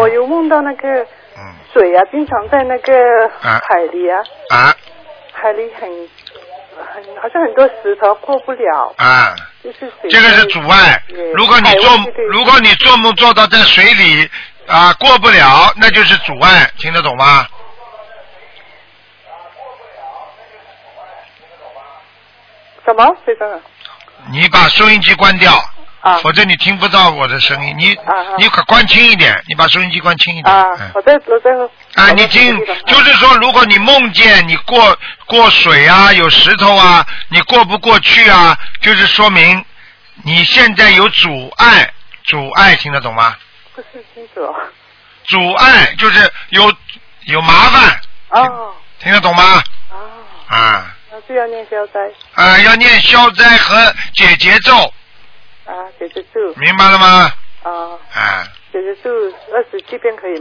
我有梦到那个水啊，经常在那个海里啊，海里好像很多石头过不了啊， 就是水这个是阻碍。如果你做梦做到在水里啊过不了，那就是阻碍，听得懂吗？ 什么？非常好。你把收音机关掉。否则你听不到我的声音，你可关轻一点，你把收音机关轻一点。 我在你听，就是说，如果你梦见你过水啊，有石头啊，你过不过去啊，就是说明你现在有阻碍，听得懂吗？ 不是清楚。 阻碍就是有麻烦。听得懂吗？ 那就要念消灾。 要念消灾和解结咒。 解结咒。 明白了吗？ 解结咒27遍可以吗？